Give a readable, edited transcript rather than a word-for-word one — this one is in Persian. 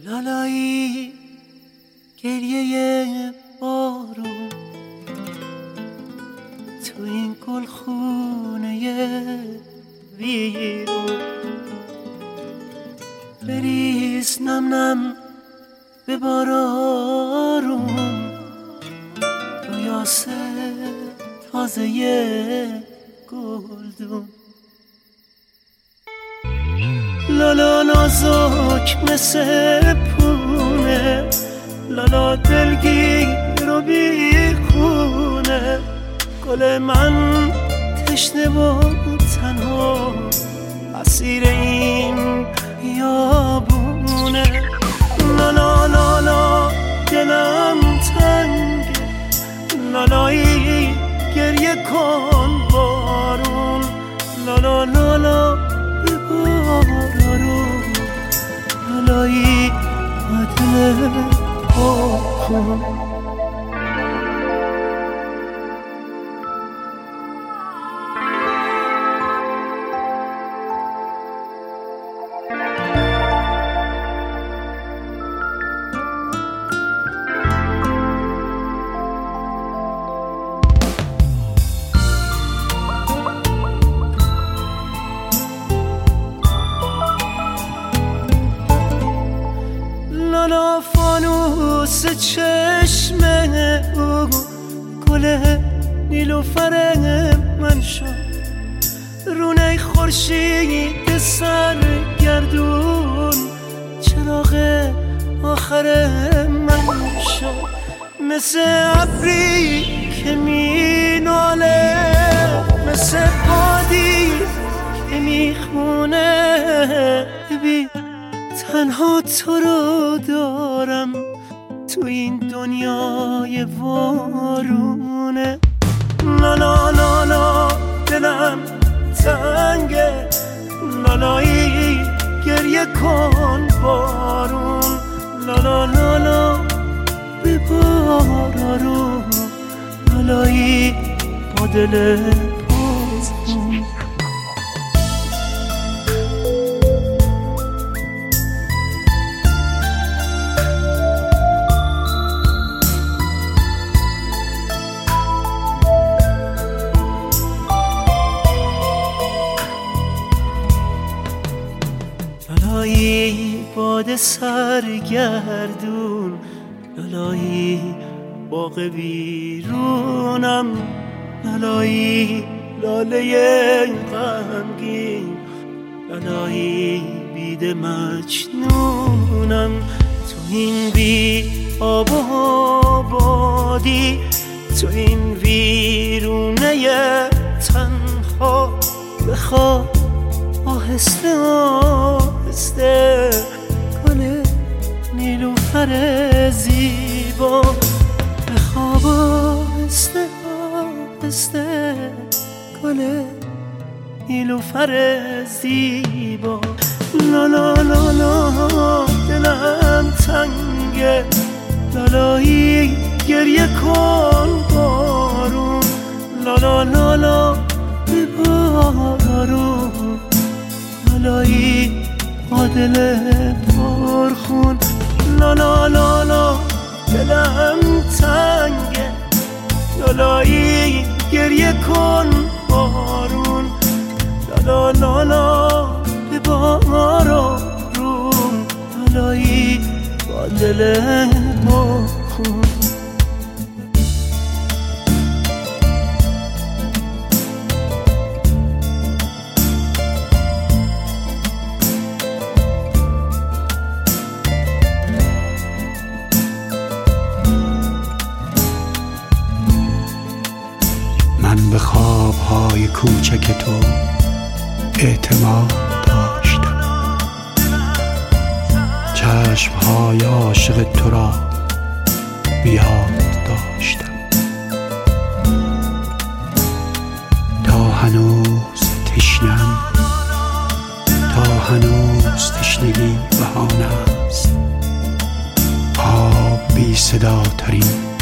لالایی گریه بارون تو این گلخونه ویرون، بریز نم نم به بارارون، رویاسه تازه گلدون. لالا نازک مثل پونه، لالا دلگیر و بیخونه، گل من تشنه و تنها اسیر این بیابونه. لالا لالا دلم تنگه، لالایی گریه کن بارون، لالا لالا به بارون، لالایی دل پاکن. لالا فانوس چشم او، گل نیلوفر من شد، رونه خورشید سرگردون، چراغ آخر من شد. مثل ابری که می ناله، مثل بادی که می خونه، ببین تنها تو رو دارم تو این دنیای وارونه. لالا لالا دلم تنگه، لالایی گریه کن بارون، لالا لالا به بارون، لالایی با دل پاکن. لالایی باد سرگردون، لالایی باغ بیرونم، لالایی لاله غمگین، لالایی بید مجنونم. تو این بی آب و بادی، تو این ویرونه تنها، بخواب آهسته آهسته، گل نیلوفر زیبا، بخواب آهسته آهسته، گل نیلوفر زیبا. لالا لالا دلم تنگه، لالایی گریه کن بارون، لالا لالا به بارون، لالایی با دل پرخون. لالا لالا دلم تنگه، لالایی گریه کن بارون، لالا لالا به بارون، لالایی با دل پرخون. من به خوابهای کوچک تو اعتماد داشتم، چشمهای عاشق تو را بیاد داشتم، تا هنوز تشنم، تا هنوز تشنگی بهانه است، آب بی صدا ترین